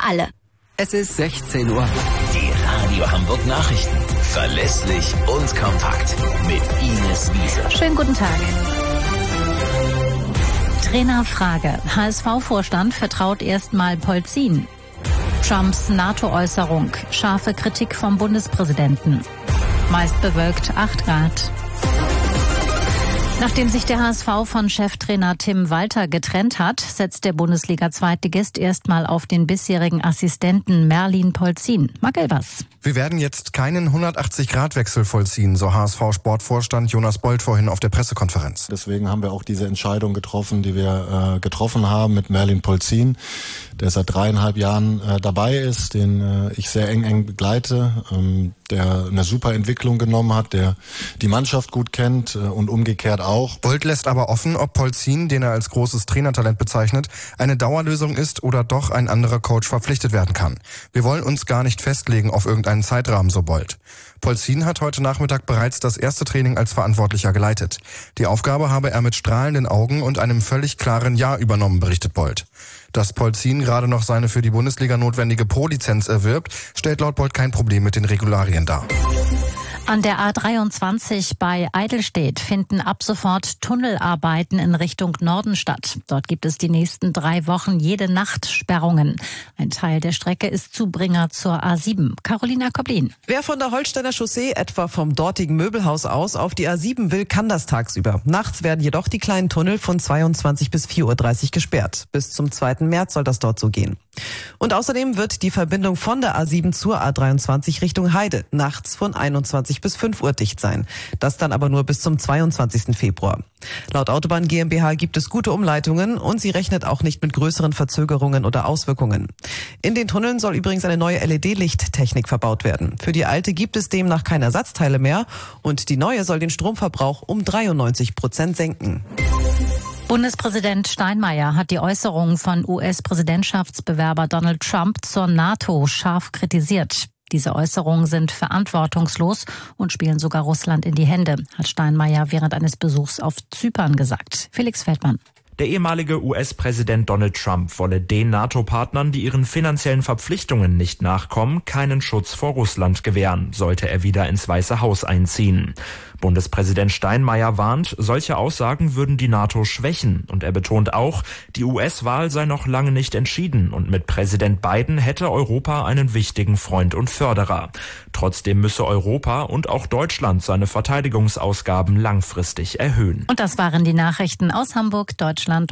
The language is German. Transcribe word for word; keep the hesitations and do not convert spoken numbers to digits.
alle. Es ist sechzehn Uhr. Die Radio Hamburg Nachrichten. Verlässlich und kompakt. Mit Ines Wiese. Schönen guten Tag. Trainerfrage. H S V-Vorstand vertraut erstmal Polzin. Trumps NATO-Äußerung. Scharfe Kritik vom Bundespräsidenten. Meist bewölkt acht Grad. Nachdem sich der H S V von Cheftrainer Tim Walter getrennt hat, setzt der Bundesliga-Zweitligist erstmal auf den bisherigen Assistenten Merlin Polzin. Mag Elvers. Wir werden jetzt keinen hundertachtzig-Grad-Wechsel vollziehen, so H S V-Sportvorstand Jonas Bold vorhin auf der Pressekonferenz. Deswegen haben wir auch diese Entscheidung getroffen, die wir äh, getroffen haben mit Merlin Polzin, der seit dreieinhalb Jahren äh, dabei ist, den äh, ich sehr eng eng begleite, ähm, der eine super Entwicklung genommen hat, der die Mannschaft gut kennt äh, und umgekehrt auch. Bold lässt aber offen, ob Polzin, den er als großes Trainertalent bezeichnet, eine Dauerlösung ist oder doch ein anderer Coach verpflichtet werden kann. Wir wollen uns gar nicht festlegen auf irgendeinen Zeitrahmen, so Bold. Polzin hat heute Nachmittag bereits das erste Training als Verantwortlicher geleitet. Die Aufgabe habe er mit strahlenden Augen und einem völlig klaren Ja übernommen, berichtet Bold. Dass Polzin gerade noch seine für die Bundesliga notwendige Pro-Lizenz erwirbt, stellt laut Bold kein Problem mit den Regularien dar. An der A dreiundzwanzig bei Eidelstedt finden ab sofort Tunnelarbeiten in Richtung Norden statt. Dort gibt es die nächsten drei Wochen jede Nacht Sperrungen. Ein Teil der Strecke ist Zubringer zur A sieben. Carolina Koblin. Wer von der Holsteiner Chaussee, etwa vom dortigen Möbelhaus aus, auf die A sieben will, kann das tagsüber. Nachts werden jedoch die kleinen Tunnel von zweiundzwanzig bis vier Uhr dreißig gesperrt. Bis zum zweiten März soll das dort so gehen. Und außerdem wird die Verbindung von der A sieben zur A dreiundzwanzig Richtung Heide nachts von einundzwanzig bis fünf Uhr dicht sein. Das dann aber nur bis zum zweiundzwanzigsten Februar. Laut Autobahn GmbH gibt es gute Umleitungen und sie rechnet auch nicht mit größeren Verzögerungen oder Auswirkungen. In den Tunneln soll übrigens eine neue L E D-Lichttechnik verbaut werden. Für die alte gibt es demnach keine Ersatzteile mehr und die neue soll den Stromverbrauch um dreiundneunzig Prozent senken. Bundespräsident Steinmeier hat die Äußerungen von U S-Präsidentschaftsbewerber Donald Trump zur NATO scharf kritisiert. Diese Äußerungen sind verantwortungslos und spielen sogar Russland in die Hände, hat Steinmeier während eines Besuchs auf Zypern gesagt. Felix Feldmann. Der ehemalige U S-Präsident Donald Trump wolle den NATO-Partnern, die ihren finanziellen Verpflichtungen nicht nachkommen, keinen Schutz vor Russland gewähren, sollte er wieder ins Weiße Haus einziehen. Bundespräsident Steinmeier warnt, solche Aussagen würden die NATO schwächen. Und er betont auch, die U S-Wahl sei noch lange nicht entschieden und mit Präsident Biden hätte Europa einen wichtigen Freund und Förderer. Trotzdem müsse Europa und auch Deutschland seine Verteidigungsausgaben langfristig erhöhen. Und das waren die Nachrichten aus Hamburg, Deutschland.